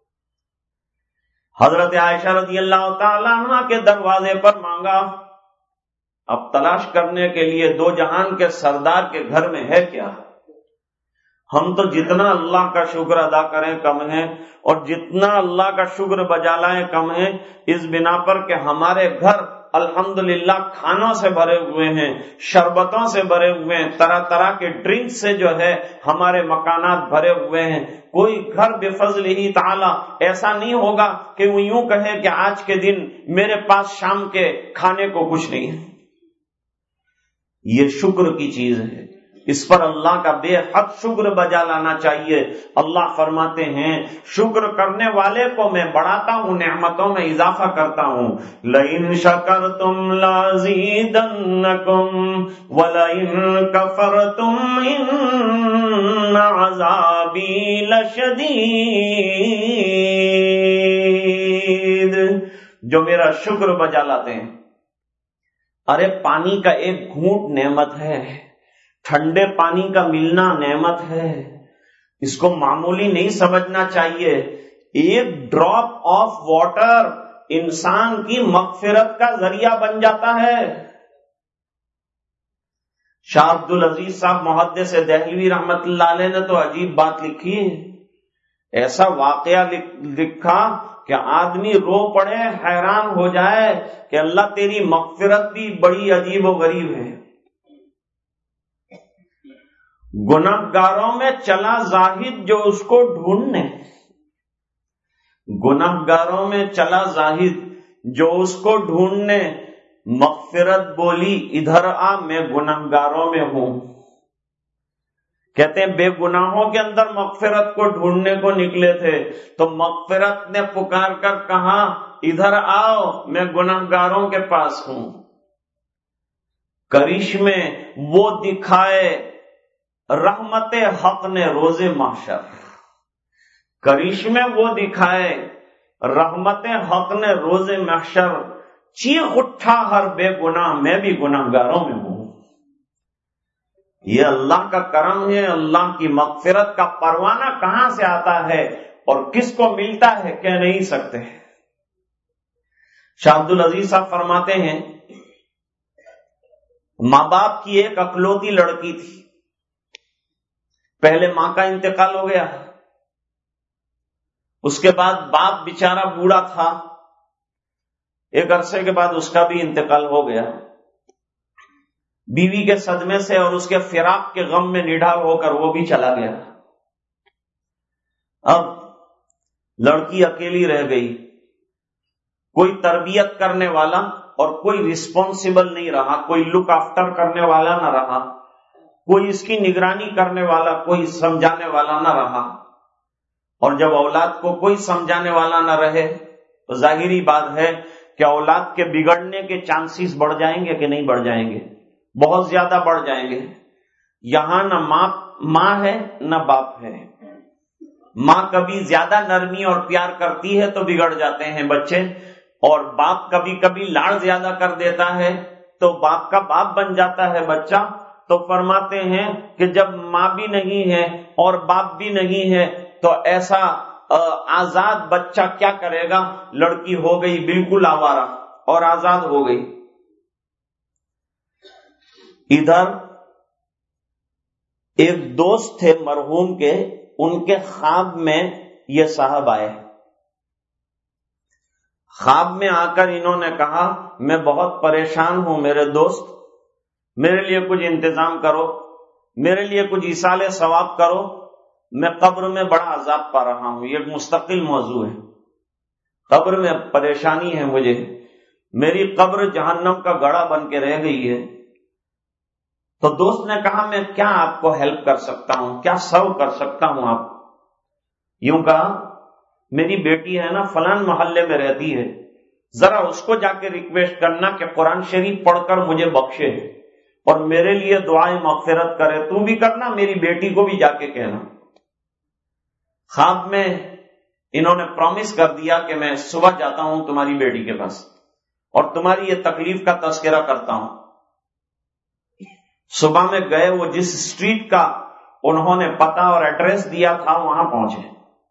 حضرت عائشہ رضی اللہ تعالی عنہ کے دروازے پر مانگا, اب تلاش کرنے کے لیے دو جہان کے سردار کے گھر میں ہے کیا. ہم تو جتنا اللہ کا شکر ادا کریں کم ہے, اور جتنا اللہ کا شکر بجا لائیں کم ہے, اس بنا پر کہ ہمارے گھر الحمدللہ کھانوں سے بھرے ہوئے ہیں, شربتوں سے بھرے ہوئے ہیں, طرح طرح کے ڈرنک سے جو ہے ہمارے مکانات بھرے ہوئے ہیں. کوئی گھر بفضل ہی تعالی ایسا نہیں ہوگا کہ وہ یوں کہے کہ آج کے دن میرے پاس شام کے کھانے کو کچھ نہیں ہے. یہ شکر کی چیز ہے, اس پر اللہ کا بے حد شکر بجا لانا چاہیے. اللہ فرماتے ہیں شکر کرنے والے کو میں بڑھاتا ہوں, نعمتوں میں اضافہ کرتا ہوں. لئن شکرتم لازیدنکم ولئن کفرتم ان عذابی لشدید. جو میرا شکر بجا لاتے ہیں, ارے پانی کا ایک گھونٹ نعمت ہے, ٹھنڈے پانی کا ملنا نعمت ہے, اس کو معمولی نہیں سمجھنا چاہیے. ایک ڈراپ آف واٹر انسان کی مغفرت کا ذریعہ بن جاتا ہے. شاہ عبد العزیز صاحب محدث دہلوی رحمت اللہ علیہ نے تو عجیب بات لکھی, ایسا واقعہ لکھا کہ آدمی رو پڑے, حیران ہو جائے کہ اللہ تیری مغفرت بھی بڑی عجیب و غریب ہے. گنہگاروں میں چلا زاہد جو اس کو ڈھونڈنے, گنہگاروں میں چلا زاہد جو اس کو ڈھونڈنے, مغفرت بولی ادھر آ میں گنہگاروں میں ہوں. کہتے ہیں بے گناہوں کے اندر مغفرت کو ڈھونڈنے کو نکلے تھے, تو مغفرت نے پکار کر کہا ادھر آؤ میں گنہگاروں کے پاس ہوں. کرشمے وہ دکھائے رحمت حق نے روز محشر, کرشمے وہ دکھائے رحمت حق نے روز محشر. چیخ اٹھا ہر بے گناہ میں بھی گنہگاروں میں ہوں. یہ اللہ کا کرم ہے, اللہ کی مغفرت کا پروانہ کہاں سے آتا ہے اور کس کو ملتا ہے کہہ نہیں سکتے. شاہ عبد العزیز صاحب فرماتے ہیں ماں باپ کی ایک اکلوتی لڑکی تھی, پہلے ماں کا انتقال ہو گیا, اس کے بعد باپ بیچارہ بوڑھا تھا, ایک عرصے کے بعد اس کا بھی انتقال ہو گیا. بیوی کے صدمے سے اور اس کے فراق کے غم میں نڈھال ہو کر وہ بھی چلا گیا. اب لڑکی اکیلی رہ گئی, کوئی تربیت کرنے والا اور کوئی رسپانسبل نہیں رہا, کوئی لک آفٹر کرنے والا نہ رہا, کوئی اس کی نگرانی کرنے والا, کوئی سمجھانے والا نہ رہا. اور جب اولاد کو کوئی سمجھانے والا نہ رہے تو ظاہری بات ہے کہ اولاد کے بگڑنے کے چانسز بڑھ جائیں گے کہ نہیں بڑھ جائیں گے؟ بہت زیادہ بڑھ جائیں گے. یہاں نہ ماں ماں ہے نہ باپ ہے. ماں کبھی زیادہ نرمی اور پیار کرتی ہے تو بگڑ جاتے ہیں بچے, اور باپ کبھی کبھی لاڑ زیادہ کر دیتا ہے تو باپ کا باپ بن جاتا ہے بچہ. تو فرماتے ہیں کہ جب ماں بھی نہیں ہے اور باپ بھی نہیں ہے تو ایسا آزاد بچہ کیا کرے گا؟ لڑکی ہو گئی بالکل آوارہ اور آزاد ہو گئی. ادھر ایک دوست تھے مرحوم کے, ان کے خواب میں یہ صاحب آئے. خواب میں آ کر انہوں نے کہا میں بہت پریشان ہوں میرے دوست, میرے لیے کچھ انتظام کرو, میرے لیے کچھ ایصال ثواب کرو, میں قبر میں بڑا عذاب پا رہا ہوں. یہ ایک مستقل موضوع ہے, قبر میں پریشانی ہے مجھے, میری قبر جہنم کا گڑھا بن کے رہ گئی ہے. تو دوست نے کہا میں کیا آپ کو ہیلپ کر سکتا ہوں, کیا سرو کر سکتا ہوں آپ؟ یوں کہا میری بیٹی ہے نا فلان محلے میں رہتی ہے, ذرا اس کو جا کے ریکویسٹ کرنا کہ قرآن شریف پڑھ کر مجھے بخشے. اور میرے لیے دعائیں مغفرت کرے. تو بھی کرنا, میری بیٹی کو بھی جا کے کہنا. خواب میں انہوں نے پرومس کر دیا کہ میں صبح جاتا ہوں تمہاری بیٹی کے پاس اور تمہاری یہ تکلیف کا تذکرہ کرتا ہوں. صبح میں گئے, وہ جس اسٹریٹ کا انہوں نے پتہ اور ایڈریس دیا تھا وہاں پہنچے.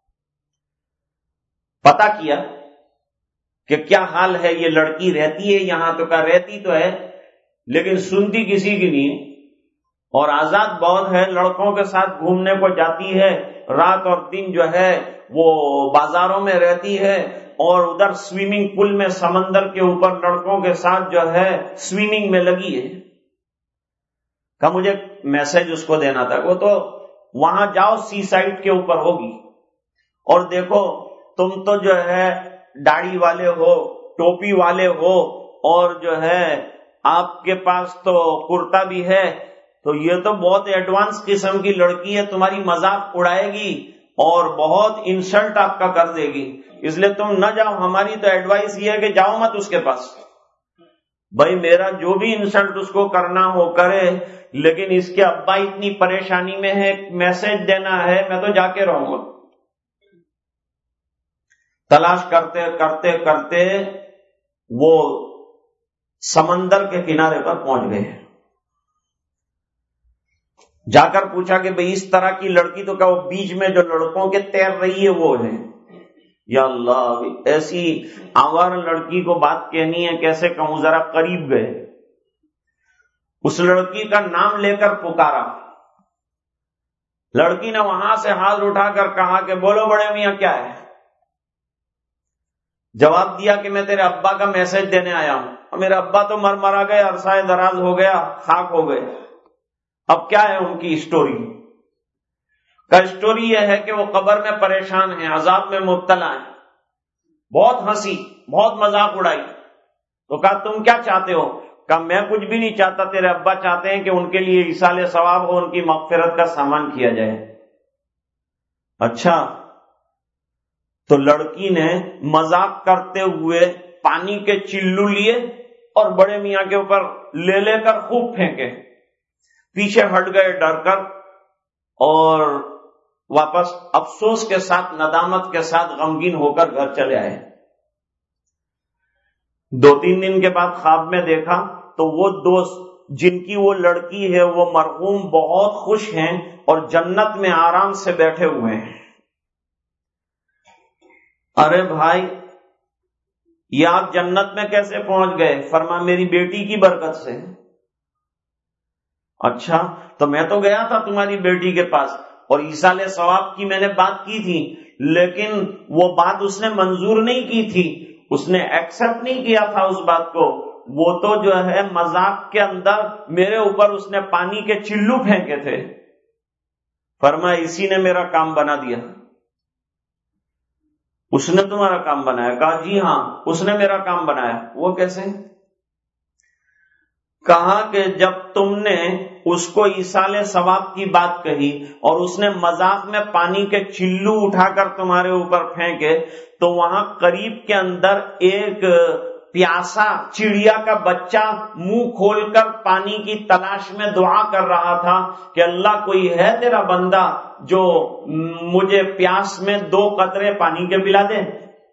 پتہ کیا کہ کیا حال ہے, یہ لڑکی رہتی ہے یہاں؟ تو کہا رہتی تو ہے لیکن سنتی کسی کی نہیں, اور آزاد بہت ہے, لڑکوں کے ساتھ گھومنے کو جاتی ہے, رات اور دن جو ہے وہ بازاروں میں رہتی ہے, اور ادھر سوئمنگ پول میں سمندر کے اوپر لڑکوں کے ساتھ جو ہے سوئمنگ میں لگی ہے. کہ مجھے میسج اس کو دینا تھا. وہ تو وہاں جاؤ سی سائڈ کے اوپر ہوگی, اور دیکھو تم تو جو ہے داڑھی والے ہو, ٹوپی والے ہو, اور جو ہے آپ کے پاس تو کرتا بھی ہے, تو یہ تو بہت ایڈوانس قسم کی لڑکی ہے, تمہاری مذاق اڑائے گی اور بہت انسلٹ آپ کا کر دے گی, اس لیے تم نہ جاؤ. ہماری تو ایڈوائس یہ ہے کہ جاؤ مت اس کے پاس. بھائی میرا جو بھی انسلٹ اس کو کرنا ہو کرے, لیکن اس کے ابا اتنی پریشانی میں ہے, میسج دینا ہے, میں تو جا کے رہوں گا. تلاش کرتے کرتے کرتے وہ سمندر کے کنارے پر پہنچ گئے. جا کر پوچھا کہ بھئی اس طرح کی لڑکی تو کیا وہ بیچ میں جو لڑکوں کے تیر رہی ہے وہ ہے؟ یا اللہ, ایسی آوار لڑکی کو بات کہنی ہے, کیسے کہوں, ذرا قریب گئے, اس لڑکی کا نام لے کر پکارا. لڑکی نے وہاں سے ہاتھ اٹھا کر کہا کہ بولو بڑے میاں کیا ہے؟ جواب دیا کہ میں تیرے ابا کا میسج دینے آیا ہوں. میرے ابا تو مر مرا گئے, عرصہ دراز ہو گیا, خاک ہو گئے. اب کیا ہے ان کی اسٹوری؟ کا اسٹوری یہ ہے کہ وہ قبر میں پریشان ہیں, عذاب میں مبتلا ہیں. بہت ہنسی, بہت مذاق اڑائی. تو کہا تم کیا چاہتے ہو؟ کہا میں کچھ بھی نہیں چاہتا, تیرے ابا چاہتے ہیں کہ ان کے لیے ایصال ثواب ہو, ان کی مغفرت کا سامان کیا جائے. اچھا, تو لڑکی نے مذاق کرتے ہوئے پانی کے چلو لیے اور بڑے میاں کے اوپر لے لے کر خوب پھینکے. پیچھے ہٹ گئے ڈر کر, اور واپس افسوس کے ساتھ, ندامت کے ساتھ غمگین ہو کر گھر چلے آئے. دو تین دن کے بعد خواب میں دیکھا تو وہ دوست جن کی وہ لڑکی ہے وہ مرحوم بہت خوش ہیں اور جنت میں آرام سے بیٹھے ہوئے ہیں. ارے بھائی یہ آپ جنت میں کیسے پہنچ گئے؟ فرما میری بیٹی کی برکت سے. اچھا, تو میں تو گیا تھا تمہاری بیٹی کے پاس اور ایصال ثواب کی میں نے بات کی تھی, لیکن وہ بات اس نے منظور نہیں کی تھی, اس نے ایکسپٹ نہیں کیا تھا اس بات کو. وہ تو جو ہے مذاق کے اندر میرے اوپر اس نے پانی کے چلو پھینکے تھے. فرمایا اسی نے میرا کام بنا دیا. اس نے تمہارا کام بنایا؟ کہا جی ہاں اس نے میرا کام بنایا. وہ کیسے؟ کہا کہ جب تم نے اس کو ایصال ثواب کی بات کہی اور اس نے مذاق میں پانی کے چلو اٹھا کر تمہارے اوپر پھینکے, تو وہاں قریب کے اندر ایک پیاسا چڑیا کا بچہ منہ کھول کر پانی کی تلاش میں دعا کر رہا تھا کہ اللہ کوئی ہے تیرا بندہ جو مجھے پیاس میں دو قطرے پانی کے پلا دے.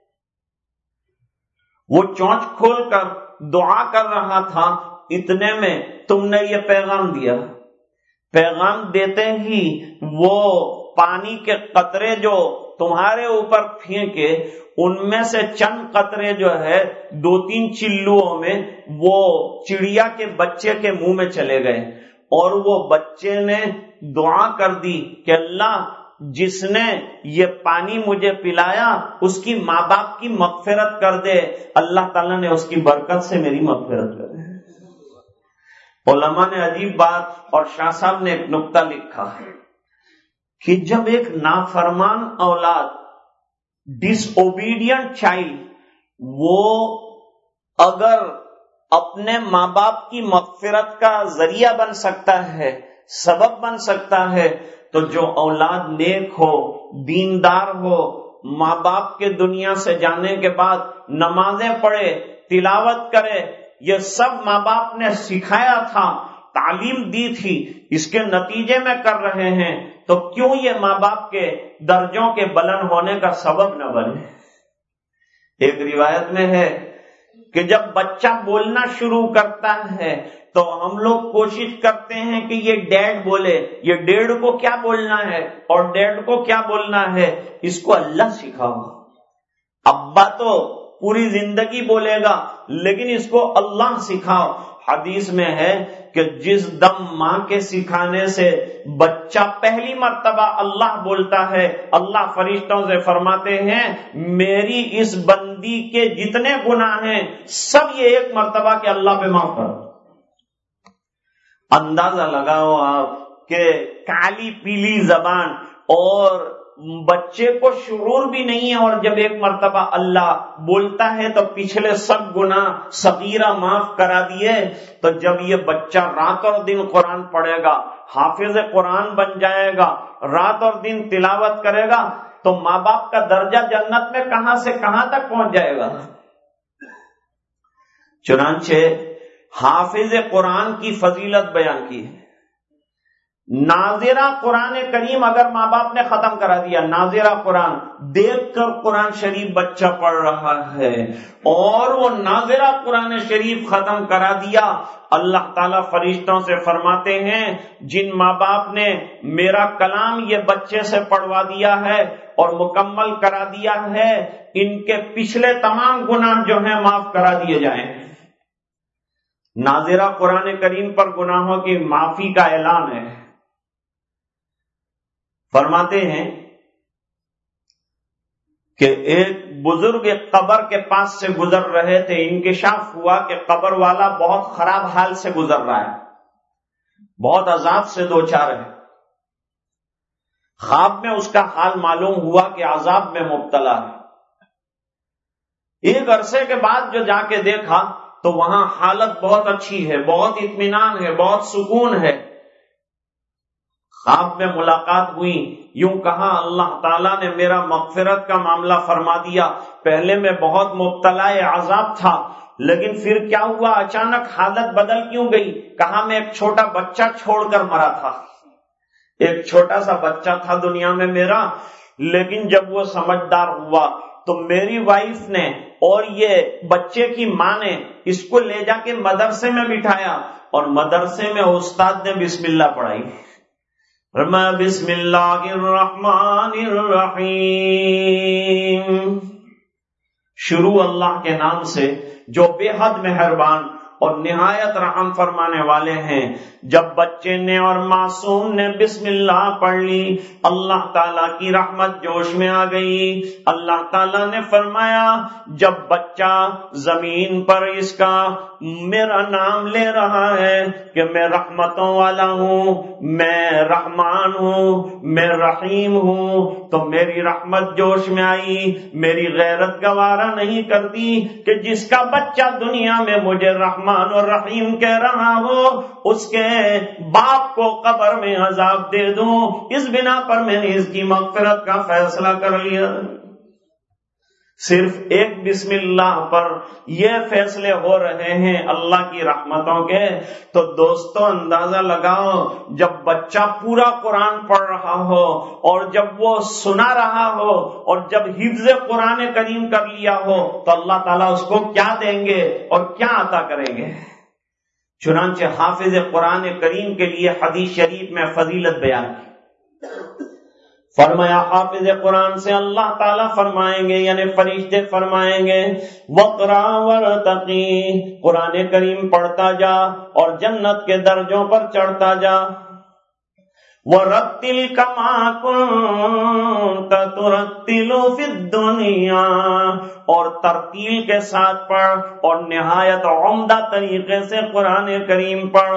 وہ چونچ کھول کر دعا کر رہا تھا, اتنے میں تم نے یہ پیغام دیا. پیغام دیتے ہی وہ پانی کے قطرے جو تمہارے اوپر پھینکے, ان میں سے چند قطرے جو ہے دو تین چلوؤں میں وہ چڑیا کے بچے کے منہ میں چلے گئے, اور وہ بچے نے دعا کر دی کہ اللہ جس نے یہ پانی مجھے پلایا اس کی ماں باپ کی مغفرت کر دے. اللہ تعالیٰ نے اس کی برکت سے میری مغفرت کر دی. علماء نے عجیب بات, اور شاہ صاحب نے ایک نقطہ لکھا ہے کہ جب ایک نافرمان اولاد, ڈس اوبیڈینٹ چائلڈ, وہ اگر اپنے ماں باپ کی مغفرت کا ذریعہ بن سکتا ہے, سبب بن سکتا ہے, تو جو اولاد نیک ہو, دیندار ہو, ماں باپ کے دنیا سے جانے کے بعد نمازیں پڑھے, تلاوت کرے, یہ سب ماں باپ نے سکھایا تھا, تعلیم دی تھی اس کے نتیجے میں کر رہے ہیں تو کیوں یہ ماں باپ کے درجوں کے بلند ہونے کا سبب نہ بنے؟ ایک روایت میں ہے کہ جب بچہ بولنا شروع کرتا ہے تو ہم لوگ کوشش کرتے ہیں کہ یہ ڈیڈ بولے، یہ ڈیڈ کو کیا بولنا ہے اور ڈیڈ کو کیا بولنا ہے، اس کو اللہ سکھاؤ۔ ابا تو پوری زندگی بولے گا لیکن اس کو اللہ سکھاؤ۔ حدیث میں ہے کہ جس دم ماں کے سکھانے سے بچہ پہلی مرتبہ اللہ بولتا ہے، اللہ فرشتوں سے فرماتے ہیں میری اس بندی کے جتنے گناہ ہیں سب یہ ایک مرتبہ کہ اللہ پہ معاف کرو۔ اندازہ لگاؤ آپ کہ کالی پیلی زبان اور بچے کو شعور بھی نہیں ہے، اور جب ایک مرتبہ اللہ بولتا ہے تو پچھلے سب گناہ صغیرہ معاف کرا دیے۔ تو جب یہ بچہ رات اور دن قرآن پڑھے گا، حافظ قرآن بن جائے گا، رات اور دن تلاوت کرے گا، تو ماں باپ کا درجہ جنت میں کہاں سے کہاں تک پہنچ جائے گا۔ چنانچہ حافظ قرآن کی فضیلت بیان کی ہے۔ ناظرہ قرآن کریم اگر ماں باپ نے ختم کرا دیا، ناظرہ قرآن دیکھ کر قرآن شریف بچہ پڑھ رہا ہے اور وہ ناظرہ قرآن شریف ختم کرا دیا، اللہ تعالیٰ فرشتوں سے فرماتے ہیں جن ماں باپ نے میرا کلام یہ بچے سے پڑھوا دیا ہے اور مکمل کرا دیا ہے، ان کے پچھلے تمام گناہ جو ہیں معاف کرا دیے جائیں۔ ناظرہ قرآن کریم پر گناہوں کی معافی کا اعلان ہے۔ فرماتے ہیں کہ ایک بزرگ قبر کے پاس سے گزر رہے تھے، انکشاف ہوا کہ قبر والا بہت خراب حال سے گزر رہا ہے، بہت عذاب سے دوچار ہے۔ خواب میں اس کا حال معلوم ہوا کہ عذاب میں مبتلا ہے۔ ایک عرصے کے بعد جو جا کے دیکھا تو وہاں حالت بہت اچھی ہے، بہت اطمینان ہے، بہت سکون ہے۔ خواب میں ملاقات ہوئی، یوں کہا اللہ تعالیٰ نے میرا مغفرت کا معاملہ فرما دیا، پہلے میں بہت مبتلا عذاب تھا لیکن پھر کیا ہوا، اچانک حالت بدل کیوں گئی؟ کہا میں ایک چھوٹا بچہ چھوڑ کر مرا تھا، ایک چھوٹا سا بچہ تھا دنیا میں میرا، لیکن جب وہ سمجھدار ہوا تو میری وائف نے اور یہ بچے کی ماں نے اس کو لے جا کے مدرسے میں بٹھایا اور مدرسے میں استاد نے بسم اللہ پڑھائی۔ فرمایا بسم اللہ الرحمن الرحیم، شروع اللہ کے نام سے جو بے حد مہربان اور نہایت رحم فرمانے والے ہیں۔ جب بچے نے اور معصوم نے بسم اللہ پڑھ لی، اللہ تعالیٰ کی رحمت جوش میں آ گئی۔ اللہ تعالیٰ نے فرمایا جب بچہ زمین پر اس کا میرا نام لے رہا ہے کہ میں رحمتوں والا ہوں، میں رحمان ہوں، میں رحیم ہوں، تو میری رحمت جوش میں آئی۔ میری غیرت گوارا نہیں کرتی کہ جس کا بچہ دنیا میں مجھے رحمان اور رحیم کہہ رہا ہو اس کے باپ کو قبر میں عذاب دے دوں، اس بنا پر میں نے اس کی مغفرت کا فیصلہ کر لیا۔ صرف ایک بسم اللہ پر یہ فیصلے ہو رہے ہیں اللہ کی رحمتوں کے۔ تو دوستو اندازہ لگاؤ جب بچہ پورا قرآن پڑھ رہا ہو اور جب وہ سنا رہا ہو اور جب حفظ قرآن کریم کر لیا ہو تو اللہ تعالیٰ اس کو کیا دیں گے اور کیا عطا کریں گے۔ چنانچہ حافظ قرآن کریم کے لیے حدیث شریف میں فضیلت بیان کی۔ فرمایا حافظ قرآن سے اللہ تعالیٰ فرمائیں گے یعنی فرشتے فرمائیں گے وَقْرَأْ وَارْتَقِي، قرآن کریم پڑھتا جا اور جنت کے درجوں پر چڑھتا جا۔ وَرَتِّلْ كَمَا كُنْتَ تُرَتِّلُ فِي الدُّنْيَا، اور ترتیل کے ساتھ پڑھ اور نہایت عمدہ طریقے سے قرآن کریم پڑھ،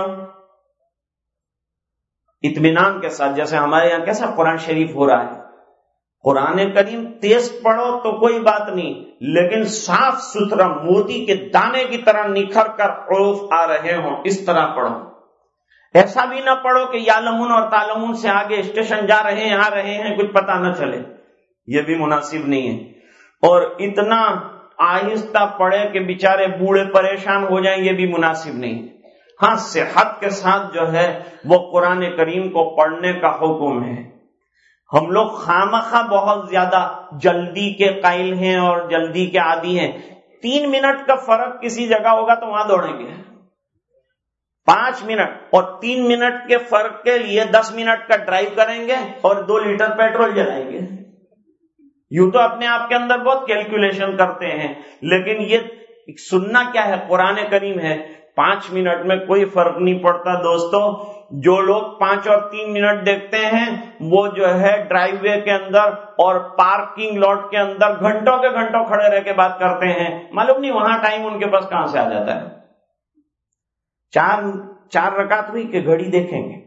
اطمینان کے ساتھ، جیسے ہمارے یہاں کیسا قرآن شریف ہو رہا ہے۔ قرآن کریم تیز پڑھو تو کوئی بات نہیں، لیکن صاف ستھرا موتی کے دانے کی طرح نکھر کر حروف آ رہے ہوں اس طرح پڑھو۔ ایسا بھی نہ پڑھو کہ یعلمون اور تعلمون سے آگے اسٹیشن جا رہے ہیں آ رہے ہیں کچھ پتہ نہ چلے، یہ بھی مناسب نہیں ہے۔ اور اتنا آہستہ پڑھے کہ بیچارے بوڑھے پریشان ہو جائیں، یہ بھی مناسب نہیں ہے۔ ہاں صحت کے ساتھ جو ہے وہ قرآن کریم کو پڑھنے کا حکم ہے. ہم لوگ خامخواہ بہت زیادہ جلدی کے قائل ہیں اور جلدی کے عادی ہیں. تین منٹ کا فرق کسی جگہ ہوگا تو وہاں دوڑیں گے. پانچ منٹ اور تین منٹ کے فرق کے لیے دس منٹ کا ڈرائیو کریں گے اور دو لیٹر پیٹرول جلائیں گے. یوں تو اپنے آپ کے اندر بہت کیلکولیشن کرتے ہیں، لیکن یہ سننا کیا ہے؟ قرآن کریم ہے. پانچ منٹ میں کوئی فرق نہیں پڑتا دوستو. جو لوگ پانچ اور تین منٹ دیکھتے ہیں وہ جو ہے ڈرائیو وے کے اندر اور پارکنگ لاٹ کے اندر گھنٹوں کے گھنٹوں کھڑے رہ کے بات کرتے ہیں. معلوم نہیں وہاں ٹائم ان کے پاس کہاں سے آ جاتا ہے. چار چار رکعت ہوئی کہ گھڑی دیکھیں گے.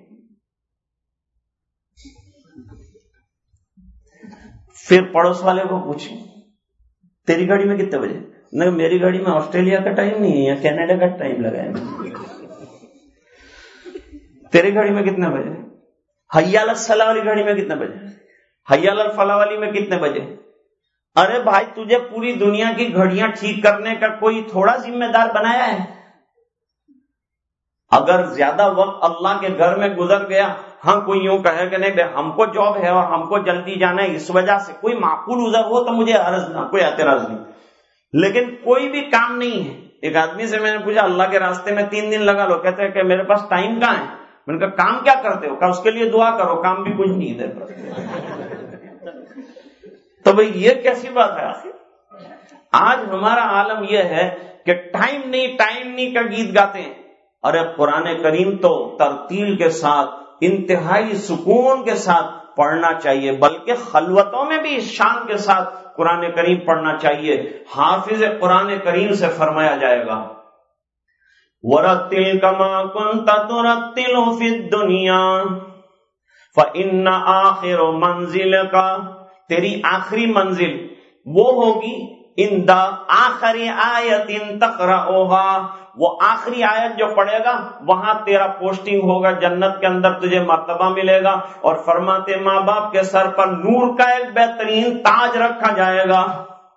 پھر پڑوس والے کو پوچھیں تیری گھڑی میں کتنے بجے؟ نہیں میری گھڑی میں آسٹریلیا کا ٹائم نہیں ہے یا کینیڈا کا ٹائم لگایا. تیری گھڑی میں کتنے بجے؟ حی علی الصلاۃ والی گھڑی میں کتنے بجے؟ حی علی الفلاح والی میں کتنے بجے؟ ارے بھائی تجھے پوری دنیا کی گھڑیاں ٹھیک کرنے کا کوئی تھوڑا ذمہ دار بنایا ہے؟ اگر زیادہ وقت اللہ کے گھر میں گزر گیا، ہاں کوئی یوں کہے کہ نہیں بھائی ہم کو جاب ہے اور ہم کو جلدی جانا ہے اس وجہ سے کوئی معقول عذر ہو تو مجھے عرض نہ، کوئی اعتراض نہیں. لیکن کوئی بھی کام نہیں ہے. ایک آدمی سے میں نے پوچھا اللہ کے راستے میں تین دن لگا لو، کہتے ہیں کہ میرے پاس ٹائم کہاں ہے. میں نے کہا کام کیا کرتے ہو؟ کہا اس کے لیے دعا کرو. کام بھی کچھ نہیں ادھر پر. تو بھئی یہ کیسی بات ہے؟ آج ہمارا عالم یہ ہے کہ ٹائم نہیں ٹائم نہیں کا گیت گاتے ہیں. ارے قرآن کریم تو ترتیل کے ساتھ انتہائی سکون کے ساتھ پڑھنا چاہیے، بلکہ خلوتوں میں بھی اس شان کے ساتھ قرآن کریم پڑھنا چاہیے. حافظ قرآن کریم سے فرمایا جائے گا وَرَتِّلْ كَمَا كُنْتَ تُرَتِّلُ فِي الدُّنْيَا فَإِنَّ آخِرُ مَنزِلِكَ، تیری آخری منزل وہ ہوگی اِنْدَ آخری آیت تَقْرَؤُهَا، وہ آخری آیت جو پڑھے گا وہاں تیرا پوسٹنگ ہوگا، جنت کے اندر تجھے مرتبہ ملے گا. اور فرماتے ماں باپ کے سر پر نور کا ایک بہترین تاج رکھا جائے گا،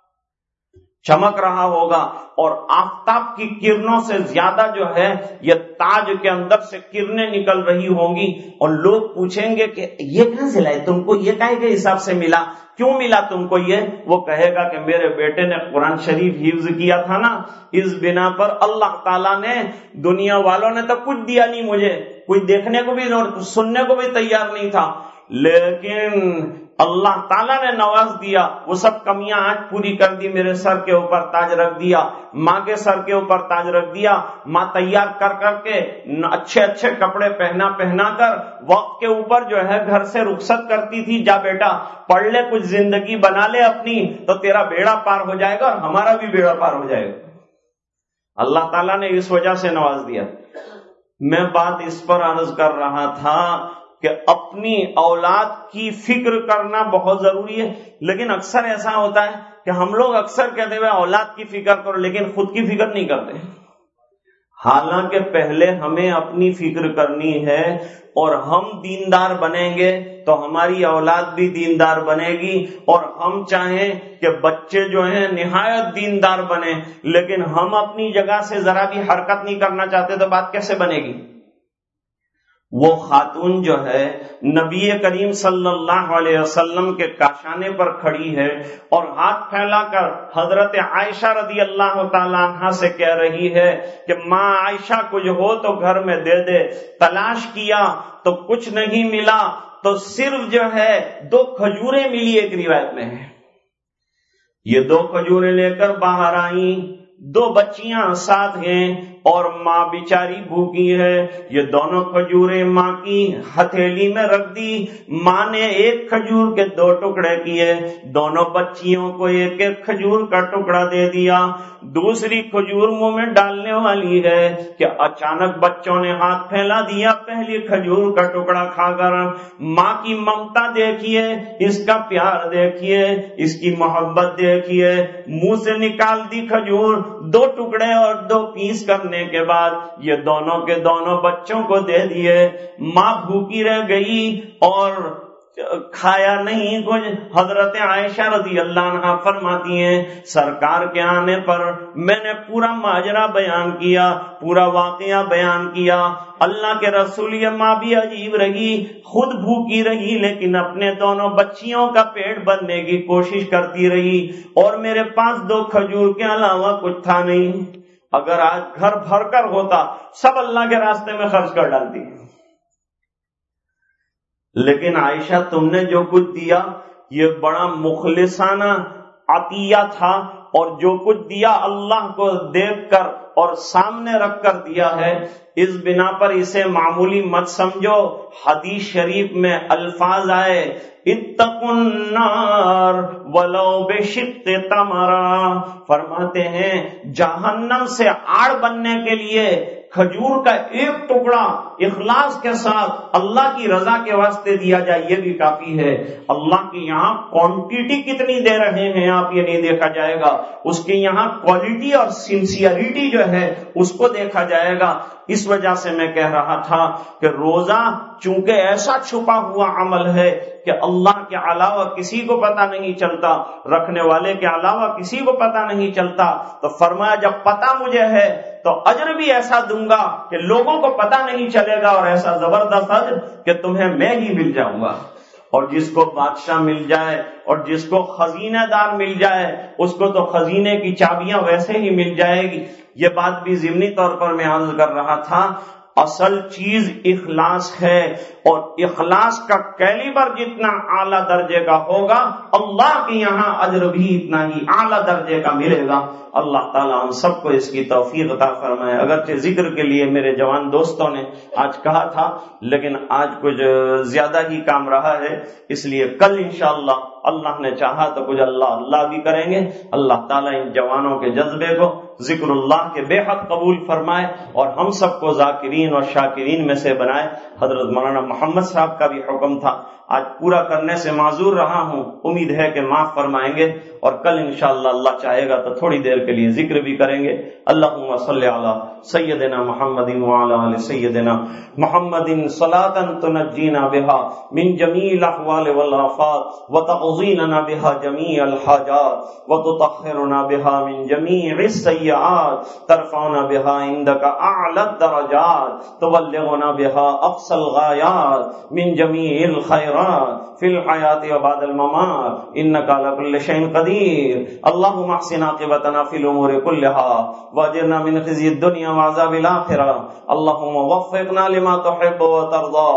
چمک رہا ہوگا اور آفتاب کی کرنوں سے زیادہ جو ہے یہ تاج کے اندر سے کرنیں نکل رہی ہوں گی. اور لوگ پوچھیں گے کہ یہ کہاں سے لائے تم کو، یہ کائے کے حساب سے ملا، کیوں ملا تم کو یہ؟ وہ کہے گا کہ میرے بیٹے نے قرآن شریف حفظ کیا تھا نا، اس بنا پر اللہ تعالیٰ نے، دنیا والوں نے تو کچھ دیا نہیں مجھے، کوئی دیکھنے کو بھی سننے کو بھی تیار نہیں تھا، لیکن اللہ تعالیٰ نے نواز دیا، وہ سب کمیاں آج پوری کر دی، میرے سر کے اوپر تاج رکھ دیا، ماں کے سر کے اوپر تاج رکھ دیا. ماں تیار کر کر کے اچھے اچھے کپڑے پہنا پہنا کر وقت کے اوپر جو ہے گھر سے رخصت کرتی تھی، جا بیٹا پڑھ لے، کچھ زندگی بنا لے اپنی، تو تیرا بیڑا پار ہو جائے گا اور ہمارا بھی بیڑا پار ہو جائے گا. اللہ تعالیٰ نے اس وجہ سے نواز دیا. میں بات اس پر عرض کر رہا تھا کہ اپنی اولاد کی فکر کرنا بہت ضروری ہے، لیکن اکثر ایسا ہوتا ہے کہ ہم لوگ اکثر کہتے ہیں اولاد کی فکر کرو، لیکن خود کی فکر نہیں کرتے. حالانکہ پہلے ہمیں اپنی فکر کرنی ہے، اور ہم دیندار بنیں گے تو ہماری اولاد بھی دیندار بنے گی. اور ہم چاہیں کہ بچے جو ہیں نہایت دیندار بنے، لیکن ہم اپنی جگہ سے ذرا بھی حرکت نہیں کرنا چاہتے تو بات کیسے بنے گی؟ وہ خاتون جو ہے نبی کریم صلی اللہ علیہ وسلم کے کاشانے پر کھڑی ہے اور ہاتھ پھیلا کر حضرت عائشہ رضی اللہ تعالیٰ عنہ سے کہہ رہی ہے کہ ماں عائشہ کچھ ہو تو گھر میں دے دے. تلاش کیا تو کچھ نہیں ملا، تو صرف جو ہے دو کھجوریں ملی، ایک روایت میں ہے. یہ دو کھجوریں لے کر باہر آئیں، دو بچیاں ساتھ ہیں اور ماں بیچاری بھوکی ہے. یہ دونوں کھجوریں ماں کی ہتھیلی میں رکھ دی. ماں نے ایک کھجور کے دو ٹکڑے کیے، دونوں بچیوں کو ایک ایک کھجور کا ٹکڑا دے دیا. دوسری کھجور منہ میں ڈالنے والی ہے کہ اچانک بچوں نے ہاتھ پھیلا دیا پہلی کھجور کا ٹکڑا کھا کر. ماں کی ممتا دیکھیے، اس کا پیار دیکھیے، اس کی محبت دیکھیے. منہ سے نکال دی کھجور، دو ٹکڑے اور دو پیس کرنے کے بعد یہ دونوں کے دونوں بچوں کو دے دیے. ماں بھوکی رہ گئی اور کھایا نہیں کچھ. حضرت عائشہ رضی اللہ عنہا فرماتی ہیں سرکار کے آنے پر میں نے پورا ماجرا بیان کیا, پورا واقعہ بیان کیا. اللہ کے رسول یہ ماں بھی عجیب رہی, خود بھوکی رہی لیکن اپنے دونوں بچیوں کا پیٹ بھرنے کی کوشش کرتی رہی, اور میرے پاس دو کھجور کے علاوہ کچھ تھا نہیں. اگر آج گھر بھر کر ہوتا سب اللہ کے راستے میں خرچ کر ڈالتی. لیکن عائشہ تم نے جو کچھ دیا یہ بڑا مخلصانہ عطیہ تھا, اور جو کچھ دیا اللہ کو دیکھ کر اور سامنے رکھ کر دیا ہے. اس بنا پر اسے معمولی مت سمجھو. حدیث شریف میں الفاظ آئے اتقوا النار ولو بشق تمرہ, فرماتے ہیں جہنم سے آڑ بننے کے لیے کھجور کا ایک ٹکڑا اخلاص کے ساتھ اللہ کی رضا کے واسطے دیا جائے یہ بھی کافی ہے. اللہ کی یہاں کوانٹیٹی کتنی دے رہے ہیں آپ یہ نہیں دیکھا جائے گا, اس کے یہاں کوالٹی اور سنسیئرٹی جو ہے اس کو دیکھا جائے گا. اس وجہ سے میں کہہ رہا تھا کہ روزہ چونکہ ایسا چھپا ہوا عمل ہے کہ اللہ کے علاوہ کسی کو پتہ نہیں چلتا, رکھنے والے کے علاوہ کسی کو پتہ نہیں چلتا, تو فرمایا جب پتہ مجھے ہے تو اجر بھی ایسا دوں گا کہ لوگوں کو پتہ نہیں چلے گا, اور ایسا زبردست اجر کہ تمہیں میں ہی مل جاؤں گا. اور جس کو بادشاہ مل جائے اور جس کو خزینہ دار مل جائے اس کو تو خزینے کی چابیاں ویسے ہی مل جائے گی. یہ بات بھی ضمنی طور پر میں عرض کر رہا تھا. اصل چیز اخلاص ہے, اور اخلاص کا کیلیبر جتنا اعلیٰ درجے کا ہوگا اللہ کے یہاں اجر بھی اتنا ہی اعلیٰ درجے کا ملے گا. اللہ تعالیٰ ہم سب کو اس کی توفیق عطا فرمائے. اگرچہ ذکر کے لیے میرے جوان دوستوں نے آج کہا تھا لیکن آج کچھ زیادہ ہی کام رہا ہے, اس لیے کل انشاءاللہ اللہ نے چاہا تو کچھ اللہ اللہ بھی کریں گے. اللہ تعالیٰ ان جوانوں کے جذبے کو ذکر اللہ کے بے حد قبول فرمائے اور ہم سب کو ذاکرین اور شاکرین میں سے بنائے. حضرت مولانا محمد صاحب کا بھی حکم تھا, آج پورا کرنے سے معذور رہا ہوں, امید ہے کہ معاف فرمائیں گے, اور کل انشاءاللہ اللہ چاہے گا تو تھوڑی دیر کے لیے ذکر بھی کریں گے. اللہم صلی علی سیدنا محمد وعلی آل سیدنا محمد صلاۃ تنجینا بها من جمیع الاحوال والآفات وتعظیمنا بها جمیع الحاجات وتطهرنا بها من جمیع السیئات ترفعنا بها عندك اعلی الدرجات تبلغنا بها اقصى الغایات من جمیع الخیرات فی الحیات وبعد الممات انك على كل شيء قدیر. اللهم احسن عاقبتنا في الامور كلها واجرنا من خزي الدنيا وعذاب الاخره. اللهم وفقنا لما تحب وترضى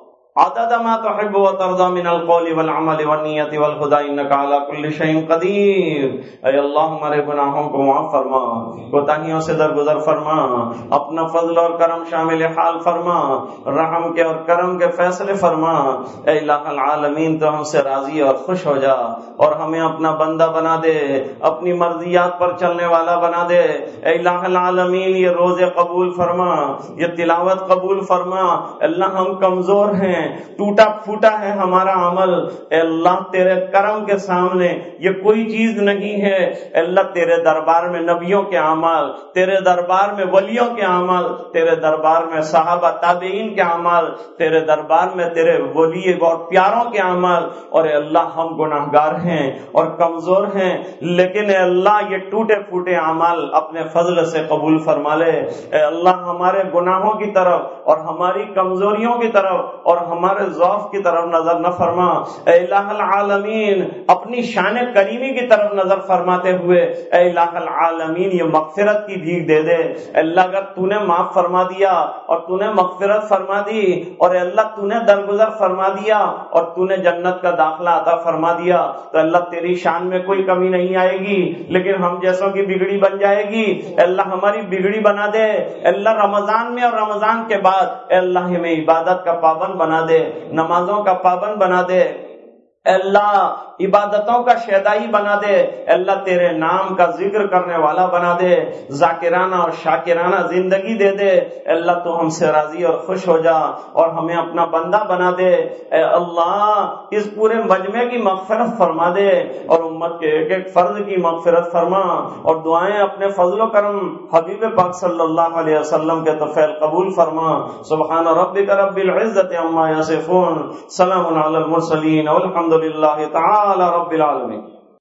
عدد ما تحب وترضى من القول والعمل والنیت والخدا انك على كل شيء قدیر. اے اللہ ہمارے گناہوں کو معاف فرما, کوتاہیوں سے درگزر فرما, اپنا فضل اور کرم شامل حال فرما, رحم کے اور کرم کے فیصلے فرما. اے الہ العالمین تو ہم سے راضی اور خوش ہو جا اور ہمیں اپنا بندہ بنا دے, اپنی مرضیات پر چلنے والا بنا دے. اے الہ العالمین یہ روزے قبول فرما, یہ تلاوت قبول فرما. اللہ ہم کمزور ہیں, ٹوٹا پھوٹا ہے ہمارا عمل. اے اللہ تیرے کرم کے سامنے یہ کوئی چیز نہیں ہے. اے اللہ تیرے دربار میں نبیوں کے اعمال, تیرے دربار میں ولیوں کے اعمال, تیرے دربار میں صحابہ تابعین کے اعمال, تیرے دربار میں تیرے ولی اور پیاروں کے اعمال. اور اے اللہ ہم گناہگار ہیں اور کمزور ہیں, لیکن اے اللہ یہ ٹوٹے پھوٹے اعمال اپنے فضل سے قبول فرما لے. اے اللہ ہمارے گناہوں کی طرف اور ہماری کمزوریوں کی طرف اور ہمارے ضعف کی طرف نظر نہ فرما. اے الہ العالمین اپنی شان کریمی کی طرف نظر فرماتے ہوئے اے الہ العالمین یہ مغفرت کی بھیک دے دے. اے اللہ اگر تو نے معاف فرما دیا اور تو نے مغفرت فرما دی, اور اے اللہ تو نے درگزر فرما دیا اور تو نے جنت کا داخلہ عطا فرما دیا, تو اللہ تیری شان میں کوئی کمی نہیں آئے گی, لیکن ہم جیسوں کی بگڑی بن جائے گی. اے اللہ ہماری بگڑی بنا دے. اے اللہ رمضان میں اور رمضان کے بعد اے اللہ ہمیں عبادت کا پابند بنا دے, نمازوں کا پابند بنا دے. اے اللہ عبادتوں کا شیدائی بنا دے، اے اللہ تیرے نام کا ذکر کرنے والا بنا دے، ذاکرانہ اور شاکرانہ زندگی دے دے، اے اللہ تو ہم سے راضی اور خوش ہو جا اور ہمیں اپنا بندہ بنا دے، اے اللہ اس پورے مجمع کی مغفرت فرما دے اور امت کے ایک ایک فرد کی مغفرت فرما، اور دعائیں اپنے فضل و کرم حبیب پاک صلی اللہ علیہ وسلم کے طفیل قبول فرما۔ سبحان ربک رب العزت عما یصفون، سلام علی المرسلین والحمد للہ تعالی رب العالمین۔